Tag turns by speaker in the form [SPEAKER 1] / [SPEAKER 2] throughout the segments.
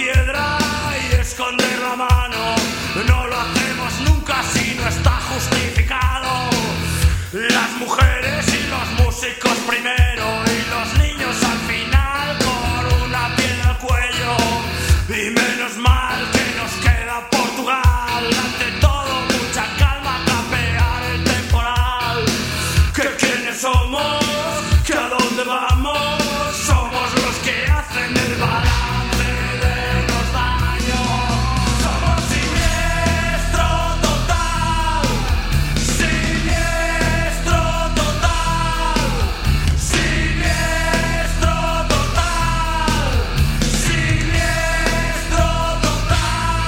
[SPEAKER 1] piedra y esconder la mano. No lo hacemos nunca si no está justificado. Las mujeres y los músicos primero y los niños al final con una piedra al cuello. Y menos mal que nos queda Portugal. Ante todo mucha calma, capear el temporal. ¿Que quiénes somos? ¿Que a dónde vamos? Somos los que hacen el balance de los daños. Somos siniestro total. Siniestro total. Siniestro total. Siniestro total.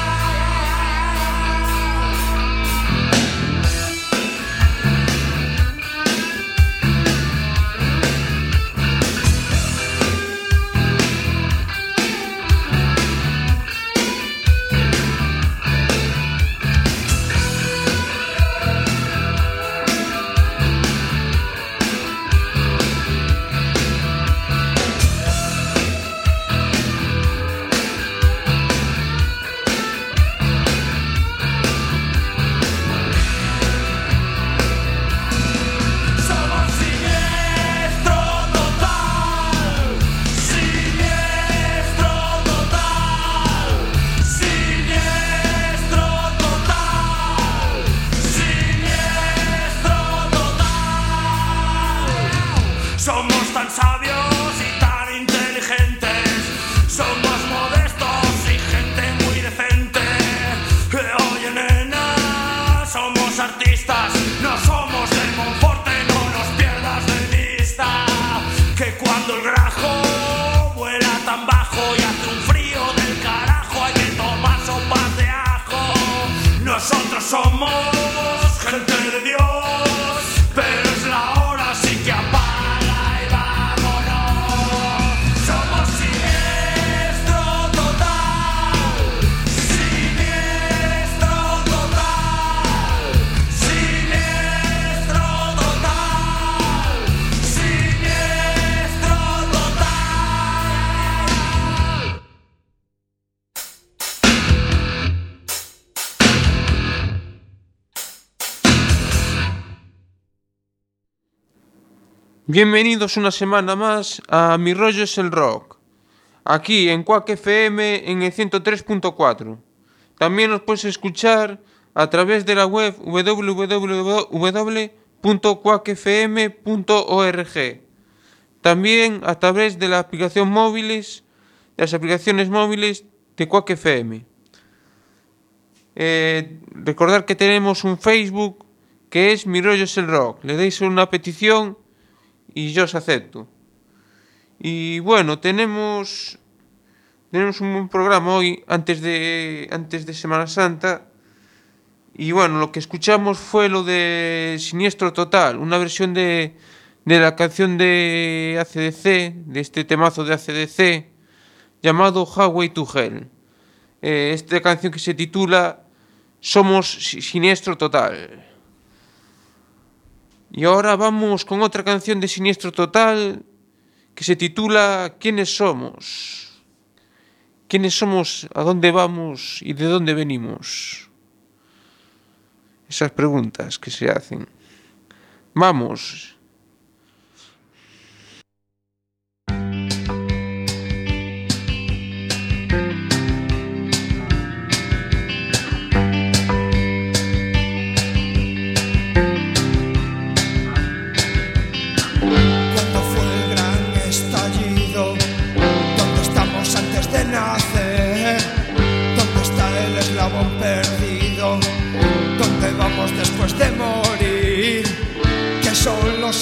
[SPEAKER 1] Somos siniestro total. Siniestro total. Siniestro total. Siniestro total. Somos tan sabios y tan inteligentes. Somos modestos y gente muy decente. Oye, nena, somos artistas. No somos del Monforte, no nos pierdas de vista. Que cuando el grajo vuela tan bajo y hace un frío del carajo, hay que tomar sopas de ajo. Nosotros somos gente de Dios, pero es la hora, así que apaga y vámonos. Somos siniestro total. Siniestro total. Siniestro total. Siniestro total.
[SPEAKER 2] Bienvenidos una semana más a Mi Rollo es el Rock, aquí en Quack FM en el 103.4. También nos puedes escuchar a través de la web www.quackfm.org. También a través de las aplicaciones móviles de Quack FM. Recordad que tenemos un Facebook que es Mi Rollo es el Rock. Le dais una petición y yo os acepto. Y bueno, tenemos un buen programa hoy antes de Semana Santa. Y bueno, lo que escuchamos fue lo de Siniestro Total, una versión de la canción de AC/DC, de este temazo de AC/DC llamado Highway to Hell. Esta canción que se titula Somos Siniestro Total. Y ahora vamos con otra canción de Siniestro Total que se titula ¿Quiénes somos? ¿Quiénes somos? ¿A dónde vamos? ¿Y de dónde venimos? Esas preguntas que se hacen. Vamos.
[SPEAKER 3] Después de morir, que son los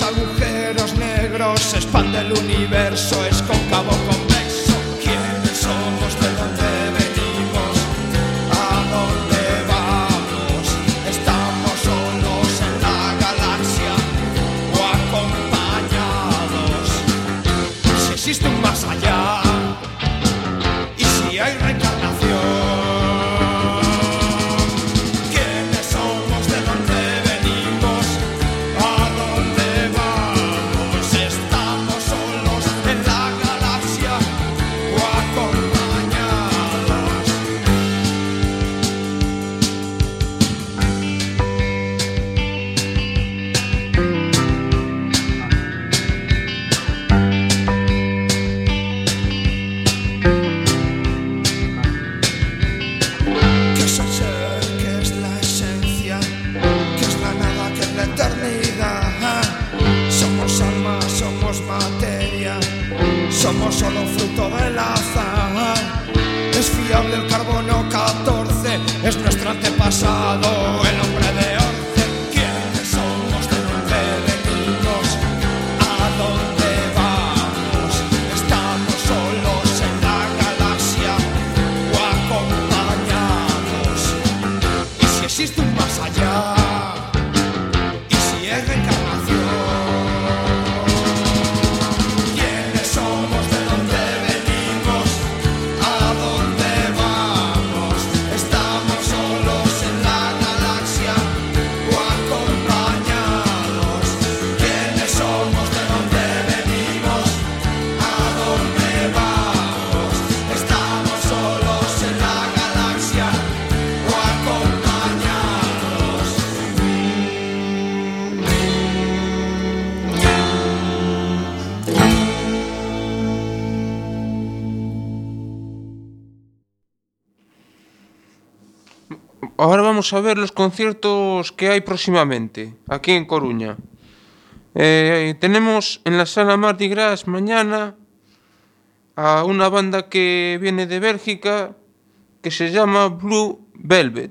[SPEAKER 2] ahora vamos a ver los conciertos que hay próximamente, aquí en Coruña. Tenemos en la sala Mardi Gras mañana a una banda que viene de Bélgica que se llama Blue Velvet.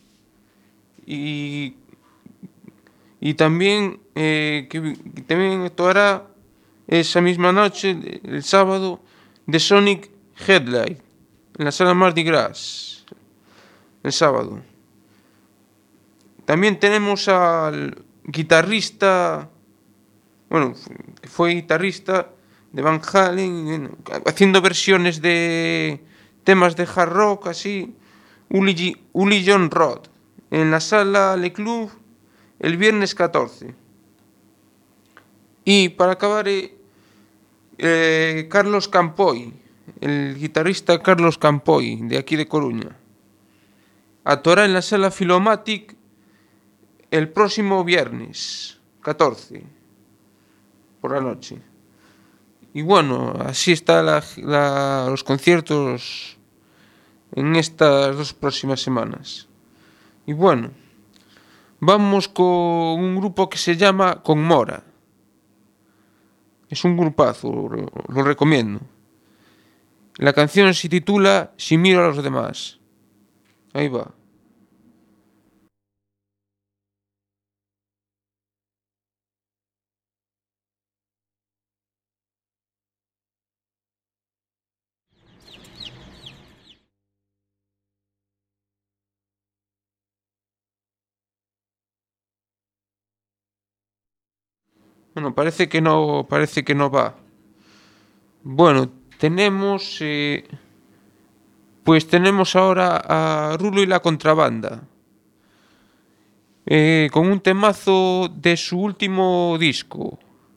[SPEAKER 2] Y también, que también actuará esa misma noche, el sábado, de Sonic Headlight en la sala Mardi Gras, el sábado. También tenemos al guitarrista, bueno, que fue guitarrista de Van Halen, haciendo versiones de temas de hard rock, así, Uli John Roth, en la sala Le Club el viernes 14. Y para acabar, Carlos Campoy, el guitarrista Carlos Campoy, de aquí de Coruña, actuará en la sala Filomatic el próximo viernes 14 por la noche. Y bueno, así están los conciertos en estas 2 próximas semanas. Y bueno, vamos con un grupo que se llama Conmora. Es un grupazo, lo recomiendo. La canción se titula Si miro a los demás. Ahí va. Bueno, parece que no va. Bueno, tenemos tenemos ahora a Rulo y la Contrabanda, con un temazo de su último disco.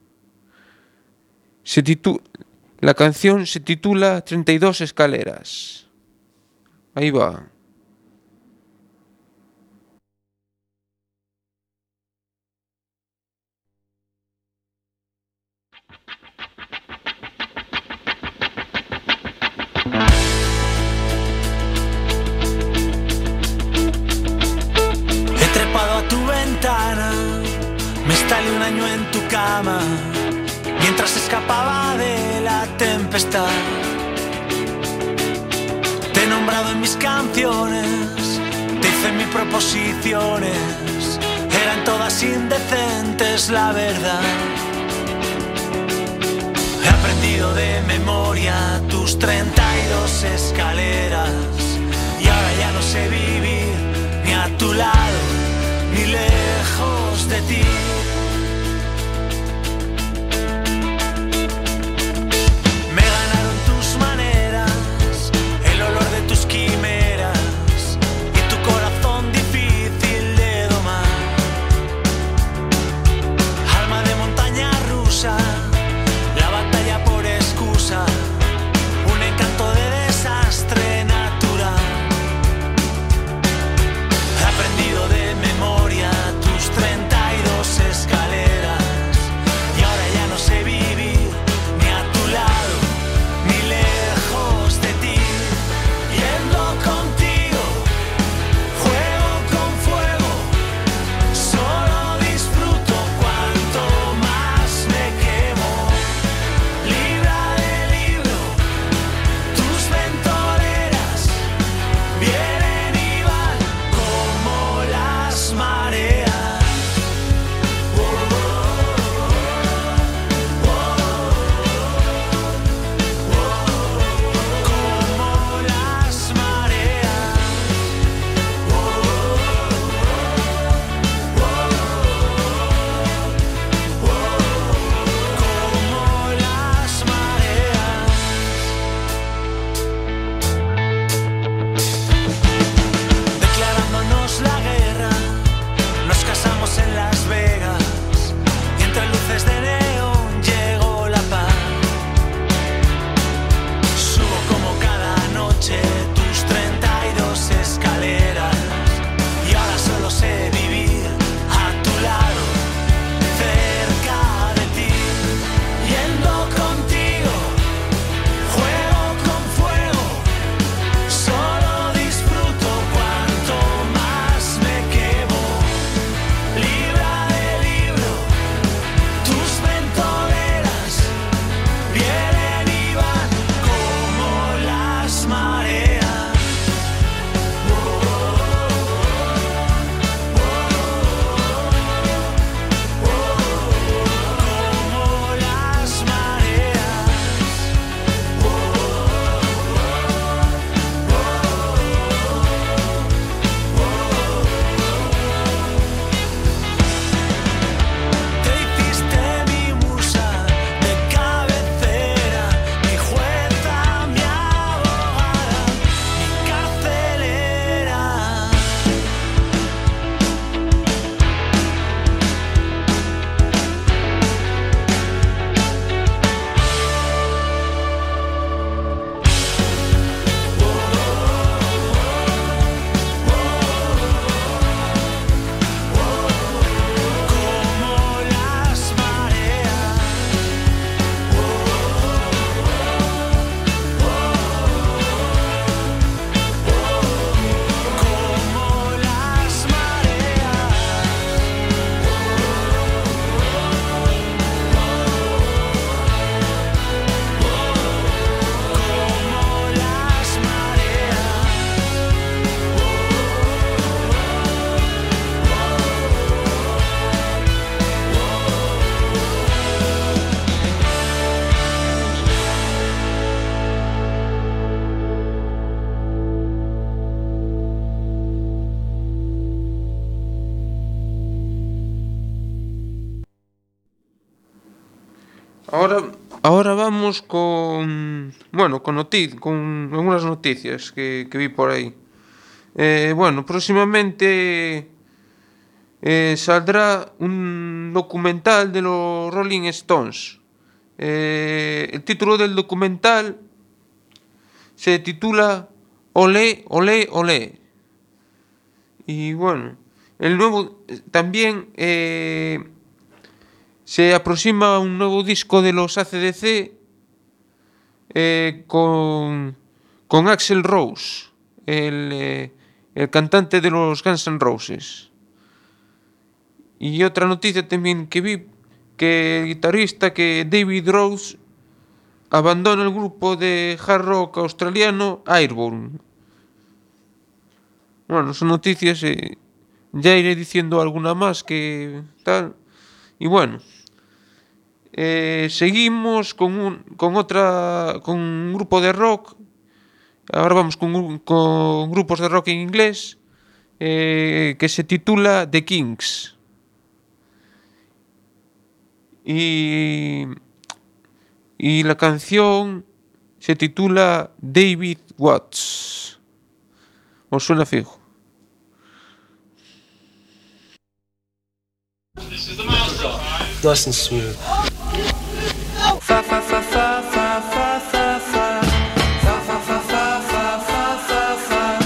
[SPEAKER 2] La canción se titula 32 escaleras. Ahí va.
[SPEAKER 1] He trepado a tu ventana, me instalé un año en tu cama, mientras escapaba de la tempestad. Te he nombrado en mis canciones, te hice mis proposiciones, eran todas indecentes, la verdad. He aprendido de memoria tus 32 escaleras y ahora ya no sé vivir ni a tu lado ni lejos de ti. Me ganaron tus maneras, el olor de tus quimeras y tu corazón difícil de domar. Alma de montaña rusa, la batalla por excusa, un encanto de desastre natural. He aprendido de memoria tus 32 escaleras
[SPEAKER 2] Ahora, ahora vamos con, bueno, con algunas noticias que vi por ahí. Bueno, próximamente saldrá un documental de los Rolling Stones. El título del documental se titula Olé, olé, olé. Y bueno, el nuevo también se aproxima un nuevo disco de los AC/DC con Axl Rose, el cantante de los Guns N' Roses. Y otra noticia también que vi, que el guitarrista que David Rose abandona el grupo de hard rock australiano Airborne. Bueno, son noticias, ya iré diciendo alguna más que tal. Y bueno, seguimos con un grupo de rock. Ahora vamos con grupos de rock en inglés, que se titula The Kinks. Y, y la canción se titula David Watts. ¿Os suena fijo?
[SPEAKER 3] Nice and smooth. Fa fa fa fa fa fa fa fa. Fa fa fa fa fa fa fa fa.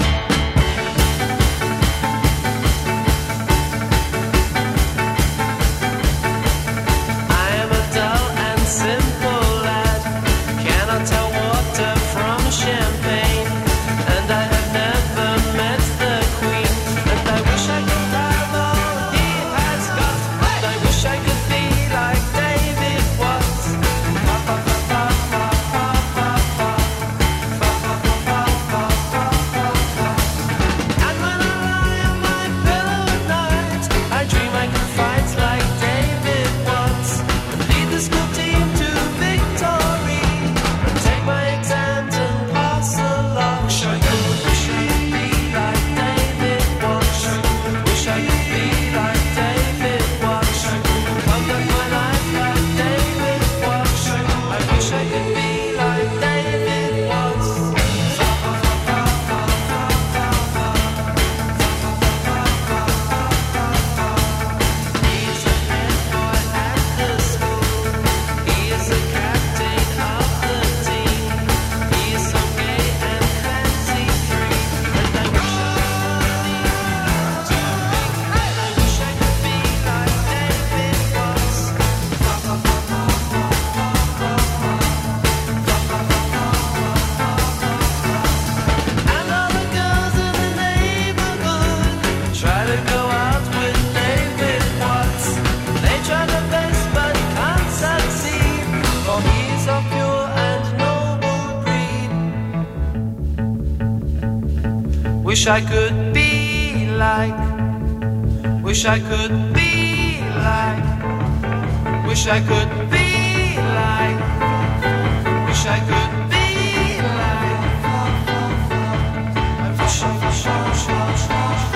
[SPEAKER 3] I am a dull and simple lad. Cannot tell water from champagne, and I have never met the Queen. And I wish I could have all he has got. And I wish I could be like David Watts. Fa fa fa fa fa fa fa fa. Fa fa fa fa fa fa fa fa. And when I lie on my pillow at night, I dream I could fight like David Watts and lead the school team to victory and take my exams and pass along. Wish I could be like David Watts. Wish I could be like David Watts. Come back my life like David Watts. I wish I could be like David Watts. Fa fa fa fa fa fa fa fa. He's a head boy at the school. He is the captain of the team. He is so gay and fancy free. And I wish I could be like David Watts. Fa fa fa fa fa fa fa fa. And all the girls in the neighborhood try to go out with David Watts. They try their best but can't succeed, for he's of pure and noble breed. Wish I could be like, wish I could be like, wish I could be like, wish I could be like. I wish I wish I wish I wish I wish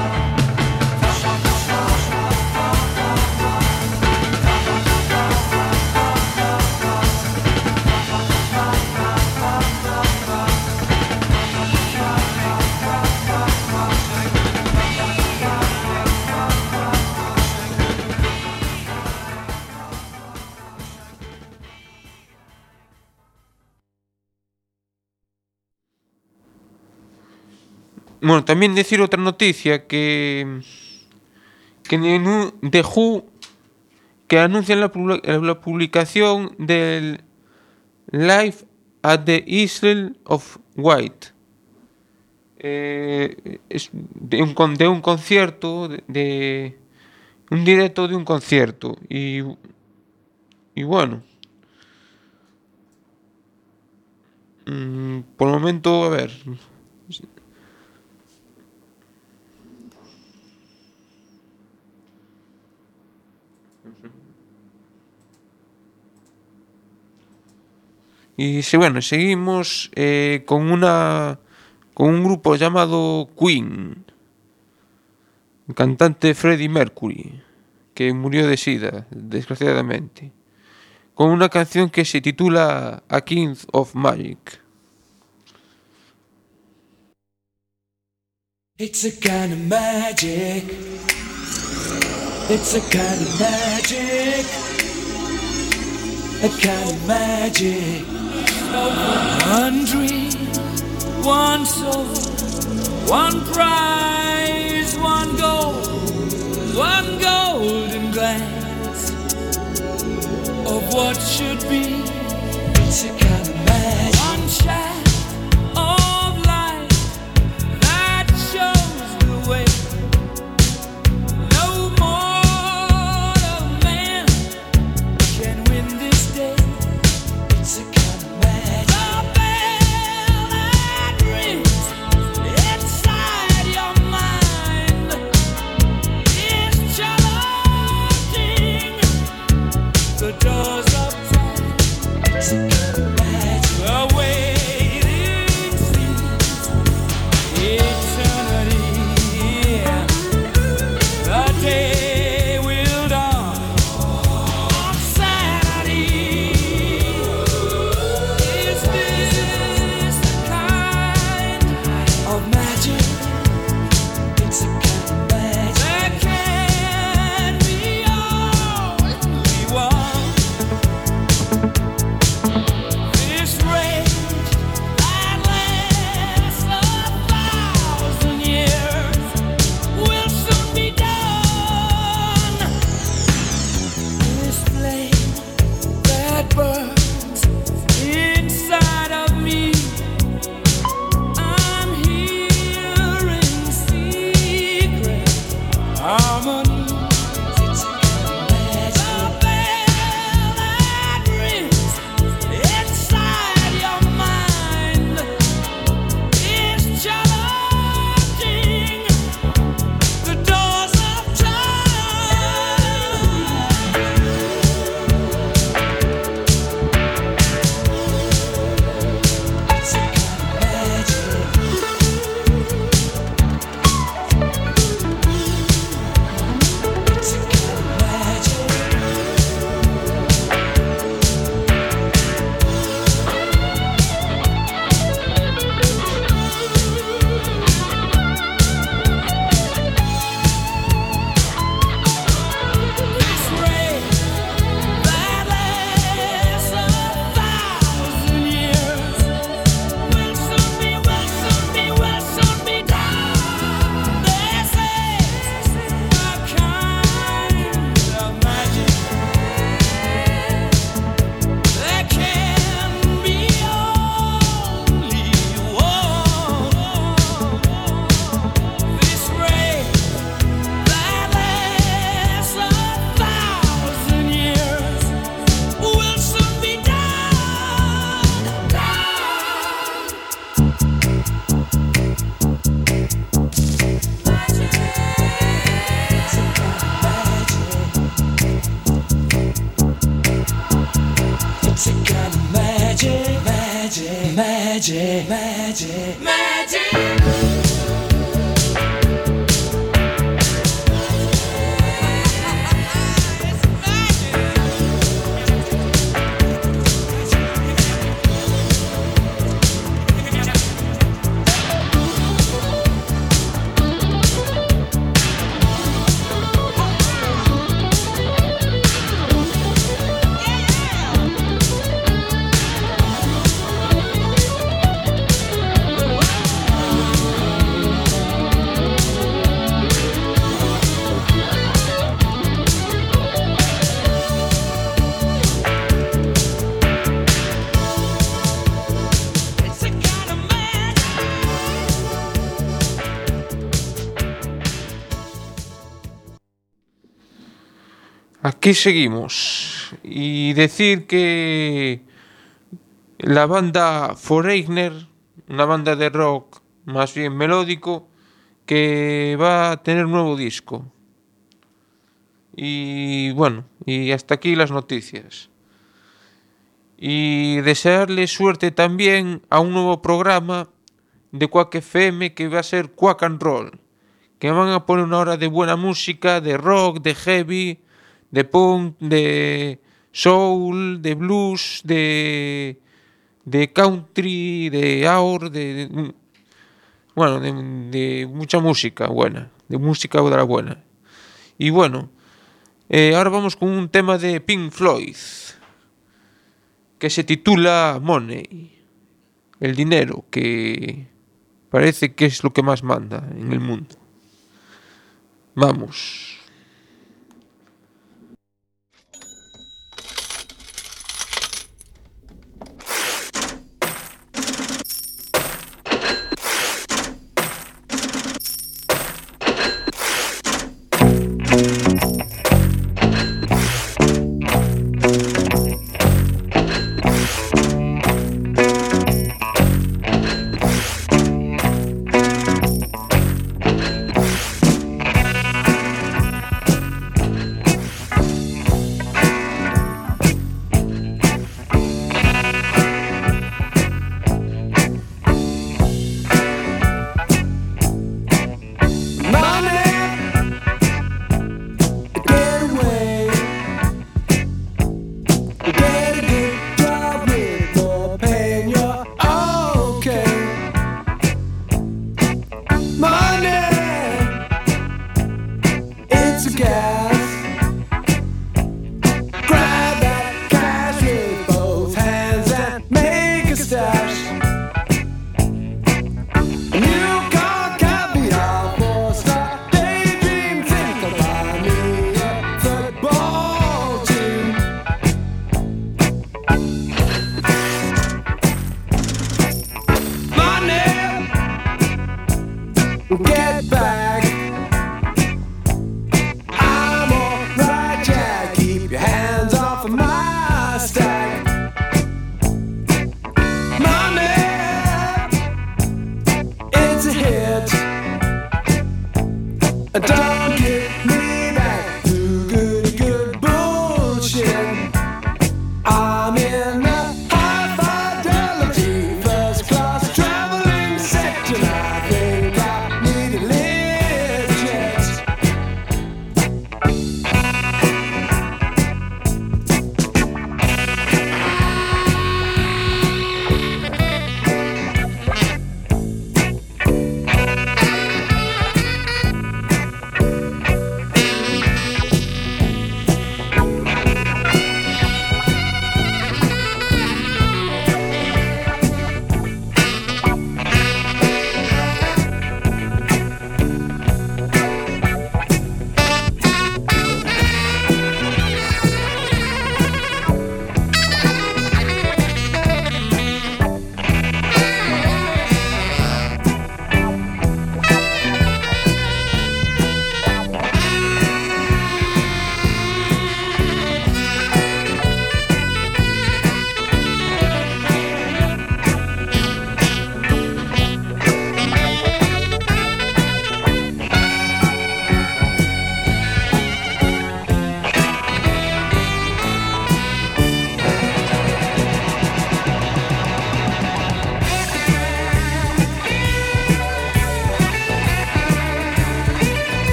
[SPEAKER 2] Bueno, también decir otra noticia que en The Who, que anuncian la publicación del Live at the Isle of Wight. Es de un concierto, de un directo de un concierto. Y bueno, por el momento, a ver. Y bueno, seguimos con un grupo llamado Queen, el cantante Freddie Mercury, que murió de SIDA, desgraciadamente. con una canción que se titula A King of Magic.
[SPEAKER 4] It's a kind of magic. It's a kind of magic. A kind of magic. One dream, one soul, one prize, one golden glance of what should be. It's a kind of magic. One shaft of light that shows the way. No mortal man can win this day. It's a kind of magic. The bell that rings inside your mind is challenging the doors of time. It's a kind of magic. The waiting seems eternity. The day will dawn on Saturday. Is this the kind of magic? It's a kind of magic. There can be only one. This rage that lasts 1,000 years will soon be done. This flame that burns inside of me, I'm hearing secret harmonies. It's a kind of magic. The bell that rings inside your mind is challenging the doors of time. It's a kind of magic. It's a kind of magic. This ray that lasts 1,000 years will soon be done. This is a kind of magic. There can be only one. This ray that lasts 1,000 years will soon be done. It's a kind of magic, magic, magic, magic, magic. It's a kind of magic.
[SPEAKER 2] Aquí seguimos. Y decir que la banda Foreigner, una banda de rock más bien melódico, que va a tener nuevo disco. Y bueno, y hasta aquí las noticias. Y desearle suerte también a un nuevo programa de Quack FM que va a ser Quack and Roll, que van a poner una hora de buena música, de rock, de heavy, de punk, de soul, de blues, de country, de aur, bueno, de mucha música buena, de música de la buena. Y bueno, ahora vamos con un tema de Pink Floyd que se titula Money, el dinero, que parece que es lo que más manda en el mundo. Vamos.
[SPEAKER 5] Get back. I'm alright, Jack. Keep your hands off of my stack. Money, it's a hit. Don't get me back to good bullshit. I'm in the high fidelity first class traveling section. I think I need a lift jet.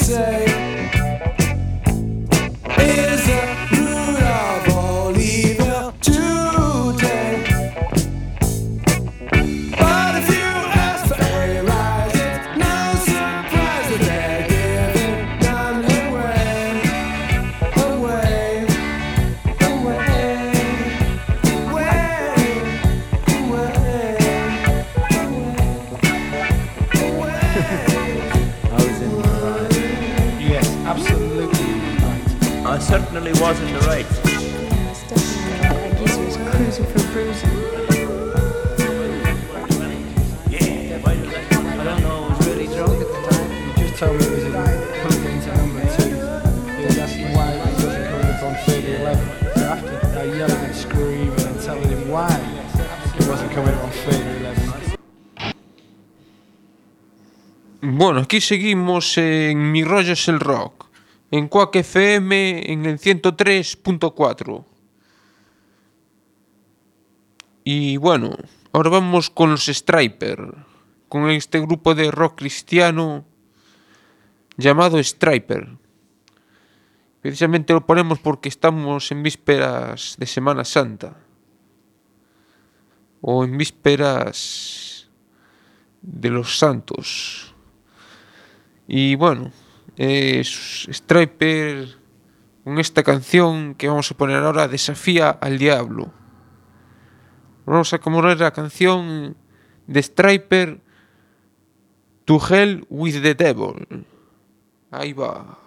[SPEAKER 5] say is the root of all evil today. But if you ask for a rise, it's no surprise that they're giving none away, away, away,
[SPEAKER 6] Yes, absolutely right.
[SPEAKER 7] I certainly was in the right.
[SPEAKER 8] Yes, definitely. I guess he was cruising for bruising.
[SPEAKER 7] I don't know, I was really drunk at the time.
[SPEAKER 6] He just told me it was plugged into number 2. He was asking why it wasn't coming up on 3011. So after I yelling and screaming and telling him why it wasn't coming up on 3011.
[SPEAKER 2] Bueno, aquí seguimos en Mi Rollo es el Rock, en Quack FM en el 103.4. Y bueno, ahora vamos con los Striper, con este grupo de rock cristiano llamado Striper. Precisamente lo ponemos porque estamos en vísperas de Semana Santa, o en vísperas de los Santos. Y bueno, Striper con esta canción que vamos a poner ahora, Desafía al Diablo. Vamos a poner la canción de Striper, To Hell with the Devil. Ahí va.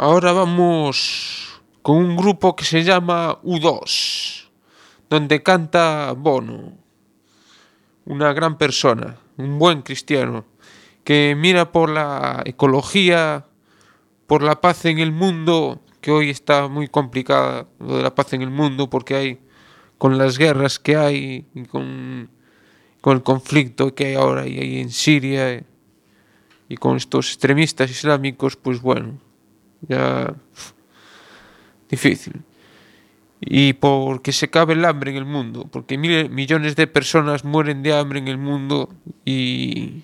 [SPEAKER 2] Ahora vamos con un grupo que se llama U2, donde canta Bono, una gran persona, un buen cristiano, que mira por la ecología, por la paz en el mundo, que hoy está muy complicada lo de la paz en el mundo, porque hay, con las guerras que hay, y con el conflicto que hay ahora y hay en Siria, y con estos extremistas islámicos, pues bueno, ya difícil. Y porque se acabe el hambre en el mundo, porque millones de personas mueren de hambre en el mundo y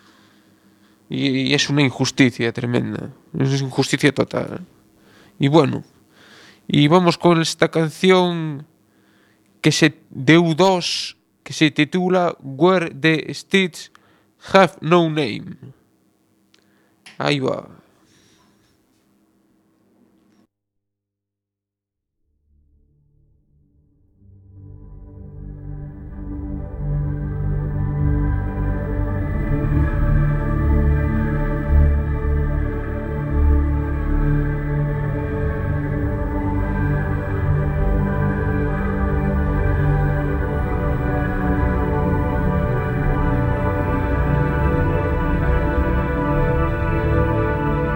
[SPEAKER 2] es una injusticia tremenda, es injusticia total. Y bueno, y vamos con esta canción de U2 que se titula Where the Streets Have No Name. Ahí va.
[SPEAKER 5] Where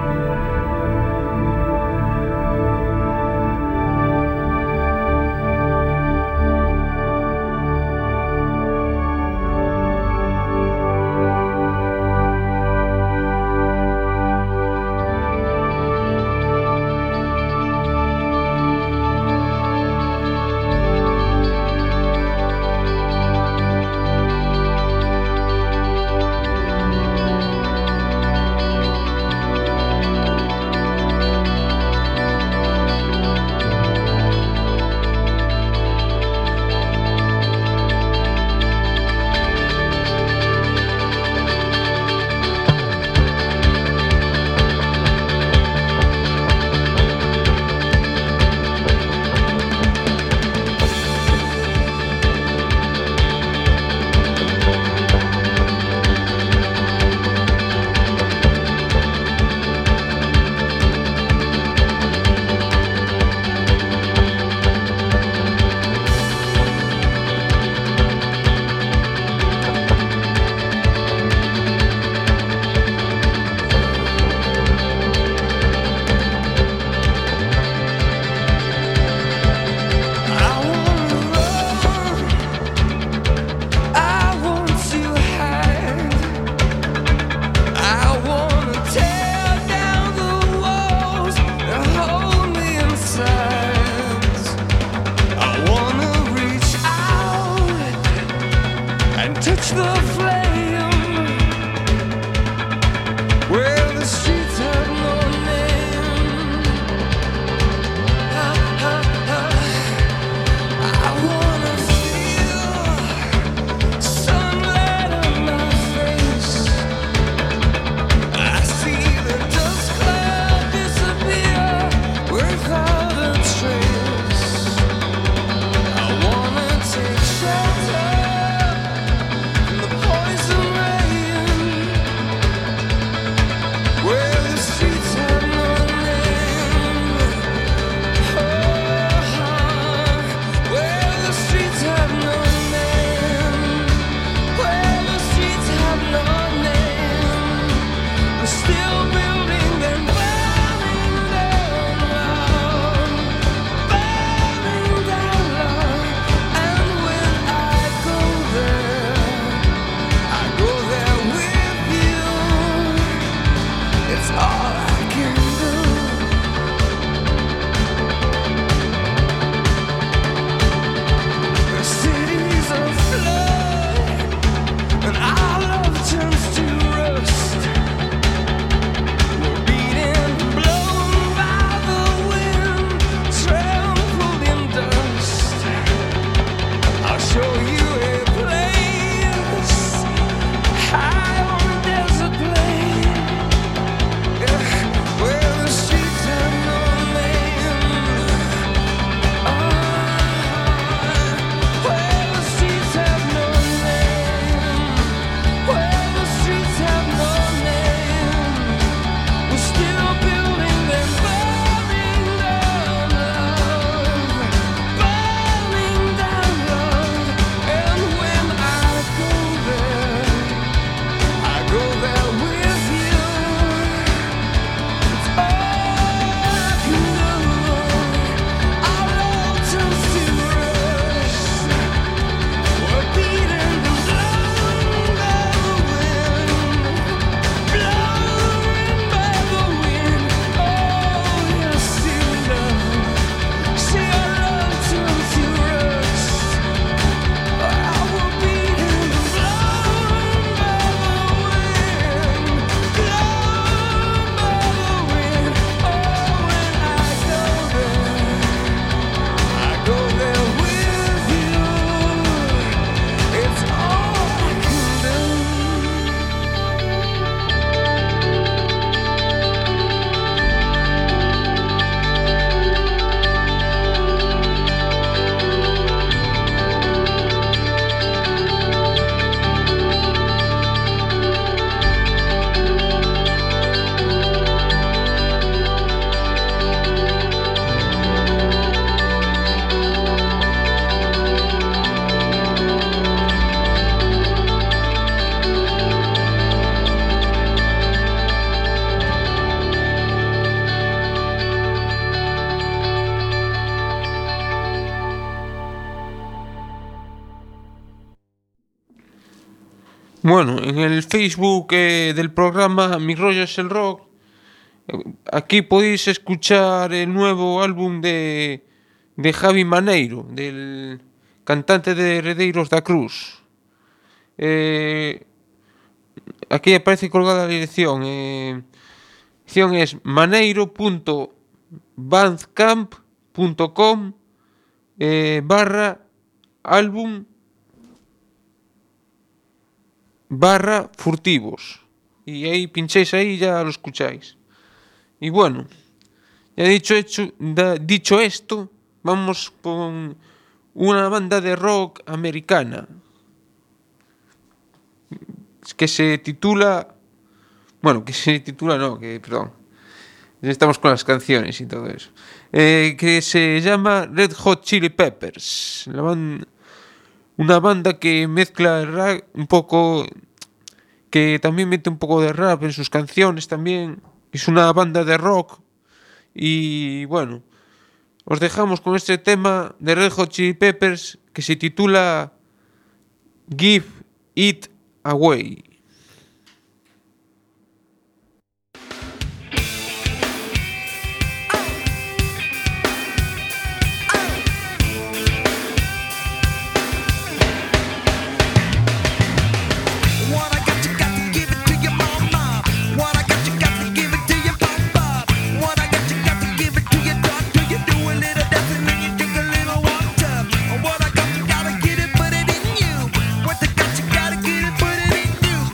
[SPEAKER 2] Bueno, en el Facebook del programa Mi rollo es el rock, aquí podéis escuchar el nuevo álbum de Javi Maneiro, del cantante de Heredeiros da Cruz. Aquí aparece colgada la dirección. Dirección es maneiro.bandcamp.com /álbum /furtivos. Y ahí pincháis ahí y ya lo escucháis. Y bueno, ya dicho esto, vamos con una banda de rock americana que se titula... Bueno, perdón. Estamos con las canciones y todo eso. Que se llama Red Hot Chili Peppers. Una banda que mezcla rap un poco... Que también mete un poco de rap en sus canciones también. Es una banda de rock. Y bueno, os dejamos con este tema de Red Hot Chili Peppers que se titula Give It Away.
[SPEAKER 9] What I got, you got to give it to your mama. What I got, you got to give it to your papa. What I got, you got to give it to your doctor. You do a little dancing and you drink a little water. What I got, you gotta get it, put it in you. What I got, you gotta get it, put it in you.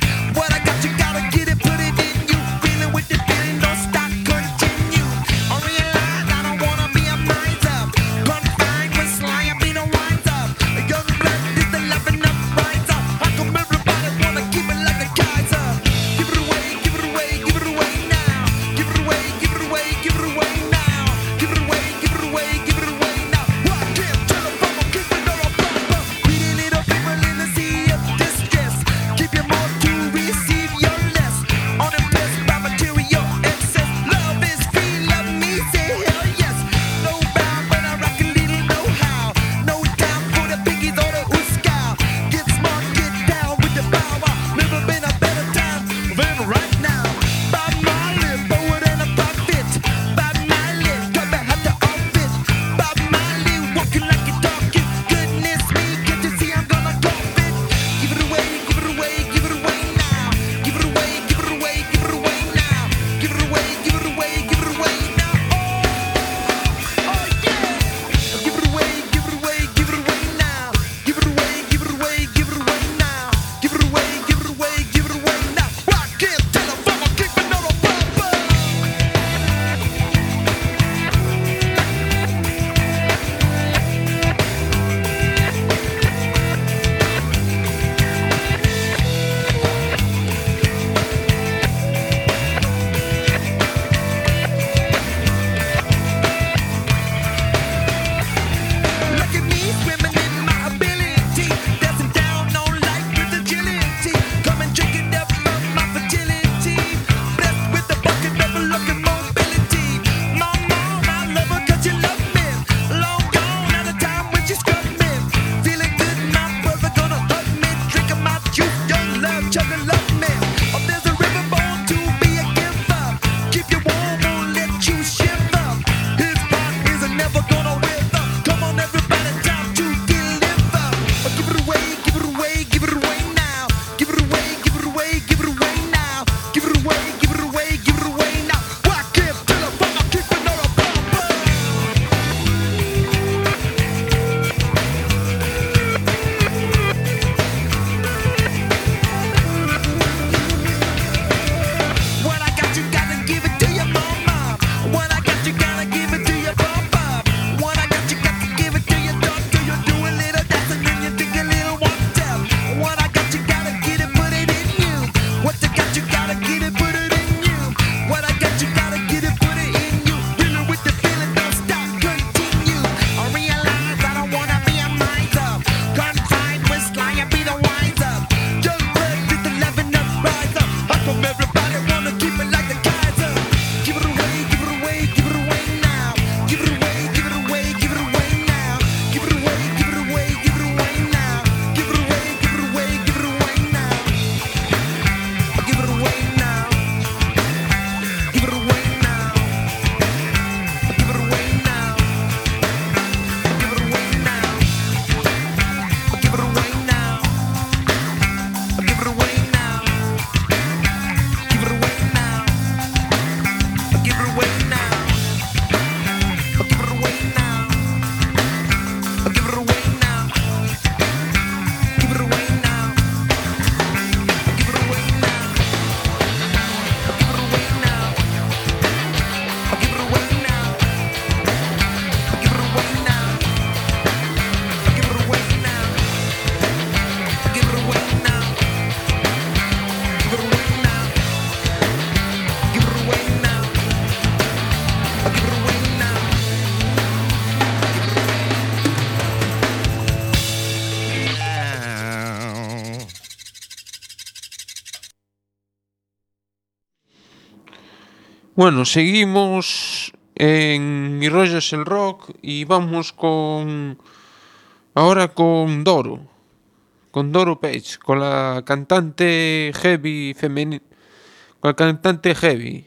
[SPEAKER 2] Bueno, seguimos en Mi rollo es el rock y vamos ahora con Doro Page, con la cantante heavy femenina, con la cantante heavy,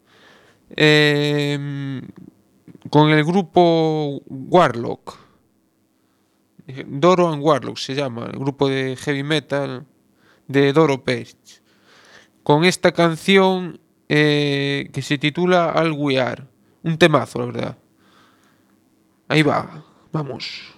[SPEAKER 2] con el grupo Warlock, Doro and Warlock se llama, el grupo de heavy metal de Doro Page, con esta canción que se titula All We Are, un temazo, la verdad. Ahí va, vamos.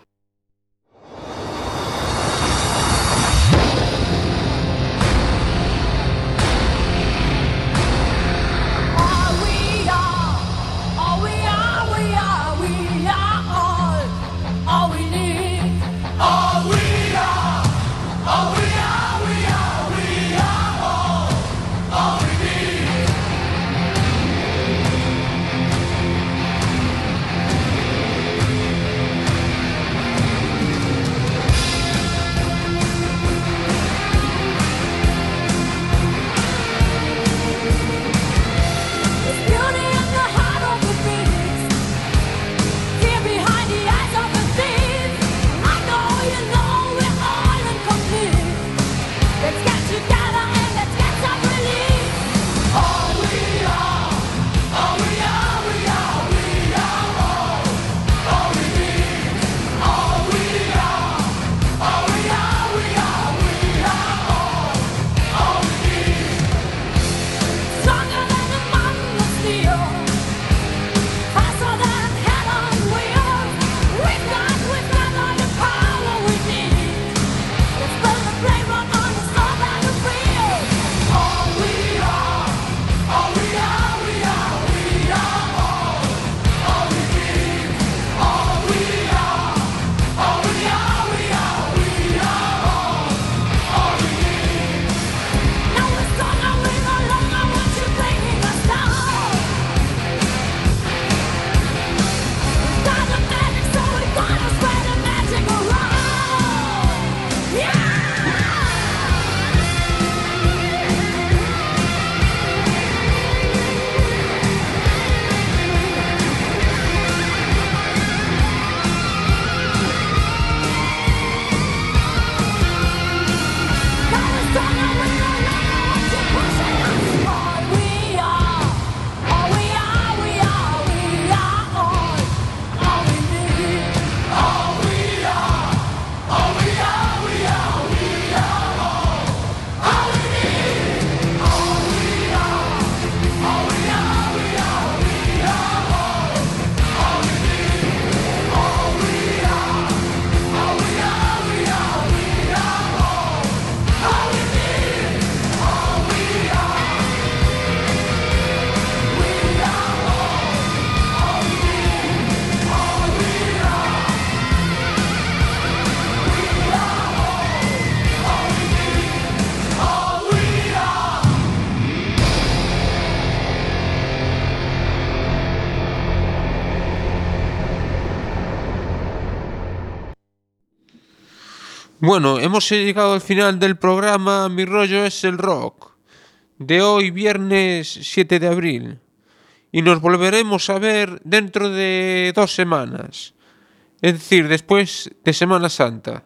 [SPEAKER 2] Bueno, hemos llegado al final del programa Mi rollo es el rock, de hoy viernes 7 de abril. Y nos volveremos a ver dentro de 2 semanas, es decir, después de Semana Santa.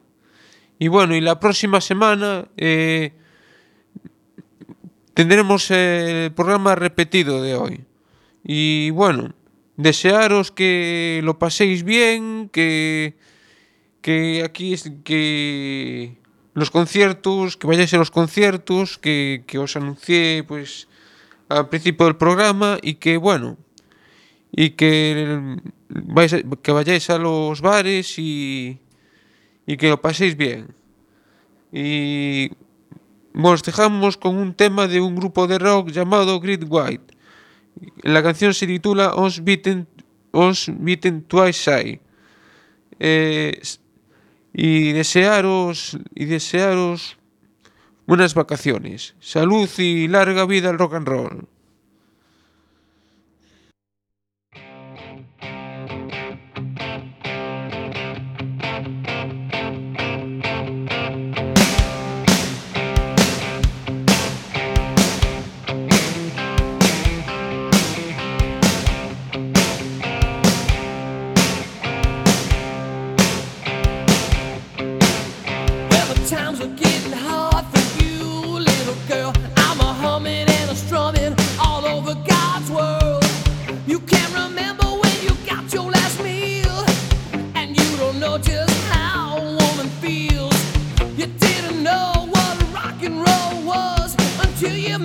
[SPEAKER 2] Y bueno, y la próxima semana tendremos el programa repetido de hoy. Y bueno, desearos que lo paséis bien, que los conciertos, que vayáis a los conciertos que os anuncié pues al principio del programa, y que bueno, y que vayáis a los bares y que lo paséis bien. Y os dejamos con un tema de un grupo de rock llamado Great White. La canción se titula Os Beaten Twice Shy. Y desearos buenas vacaciones, salud y larga vida al rock and roll.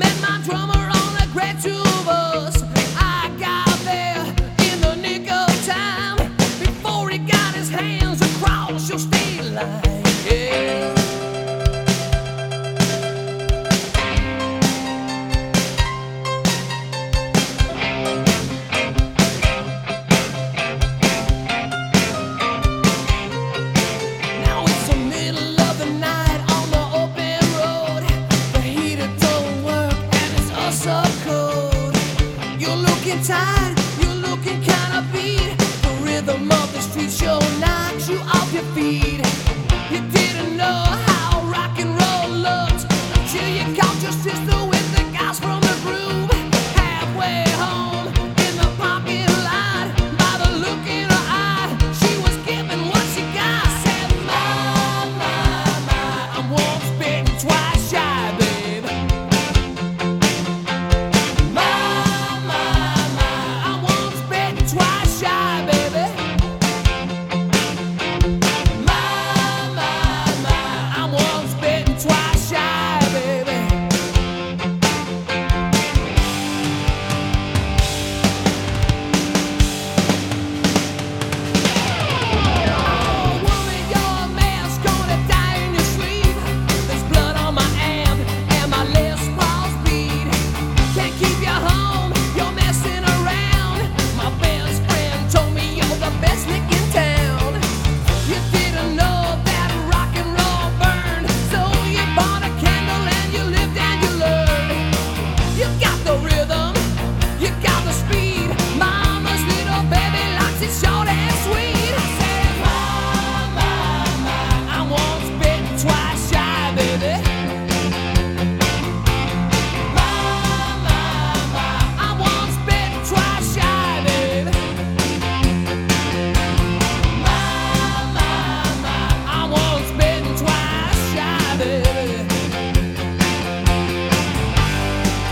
[SPEAKER 4] and my drummer on a great tour bus. I got there in the nick of time before he got his hands across your state line. Yeah. Now it's the middle of the night on the open road. The heater don't work and it's also cold. You're looking tired.